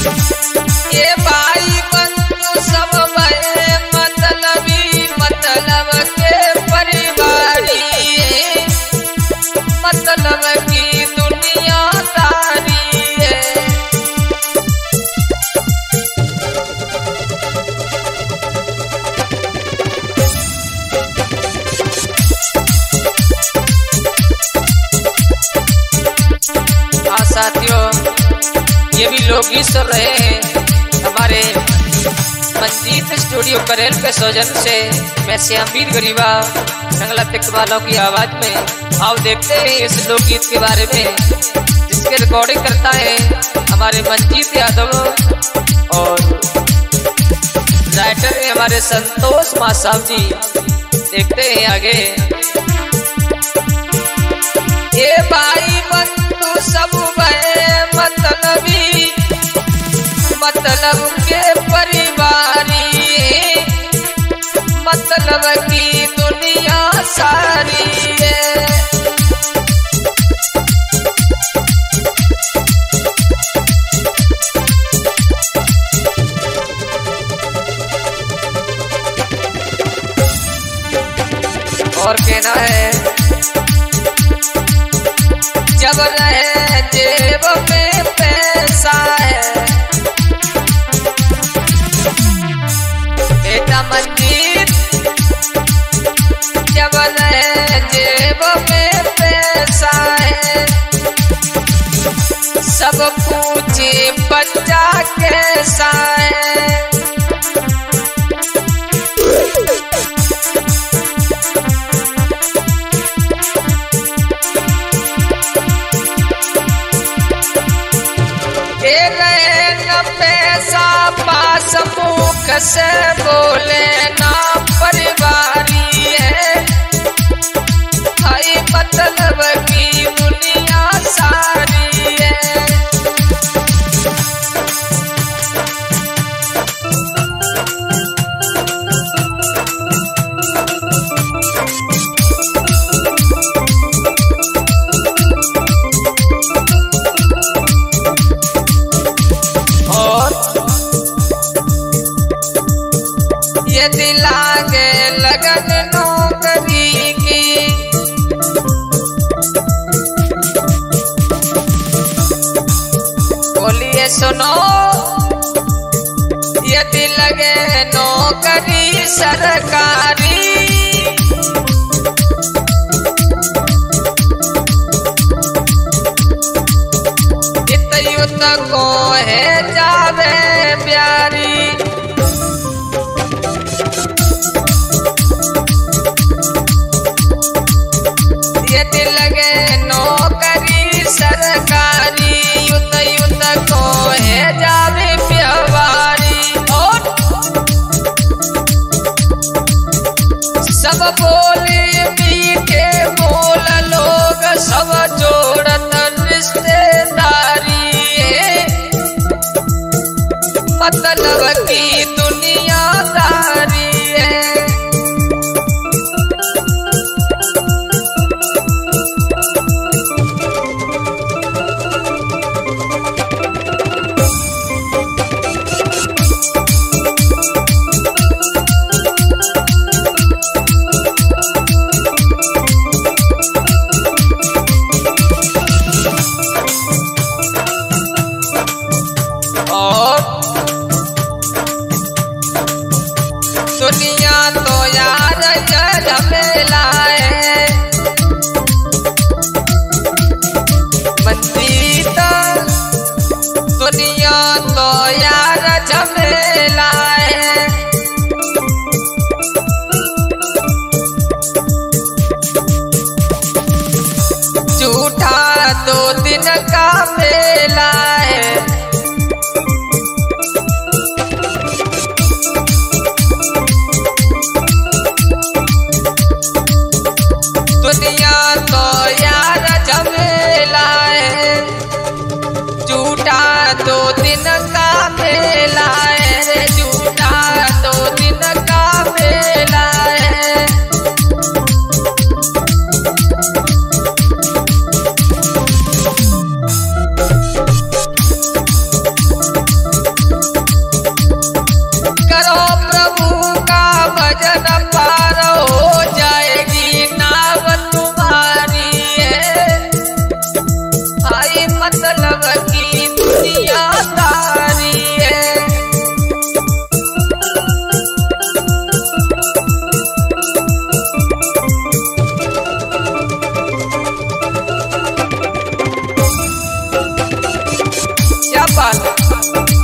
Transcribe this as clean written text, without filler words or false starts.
ये भाई बंधु सब भये मतलबी, मतलब के परिवारी, मतलब की दुनियादारी है। हाँ साथियों, ये भी लोकगीत सुन रहे हैं हमारे मंजीत स्टूडियो करेल के सौजन से। मैं श्यामवीर गरीबा नंगला पिक वालों की आवाज में आओ देखते हैं इस लोकगीत के बारे में, जिसके रिकॉर्डिंग करता है हमारे मंजीत यादव और राइटर है हमारे संतोष मासाव जी। देखते हैं आगे। ये भाई बंधु सब भये मतलबी, मतलब के परिवारी, मतलब की दुनिया सारी है। और कहना है जब रहे जेब में पैसा है, बेटा मंजीत जब रहे जेब में पैसा है, सब पूछे बच्चा कैसा है। पैसा पास मुख से बोले ना परिवारी है, भाई मतलब की दुनिया सारी है। यदि लागे लगन नौकरी की, बोलिए सुनो, यदि लगे नौकरी सरकारी, इत युद्ध को है जावे प्यारी। यदि लगे नौकरी सरकारी, युद्ध युद्ध को है जावे प्यारी। और सब बोले मीठे बोल लोग, सब जोड़त रिश्तेदारी है, मतलब की दुनियादारी है। दुनिया तो यार झमेला है, मंजीत दुनिया तो यार झमेला है। झूठा 2 दिन का मेला है, दुनिया तो यार झमेला है। झूठा 2 दिन का मेला है, झूठा गोपाल।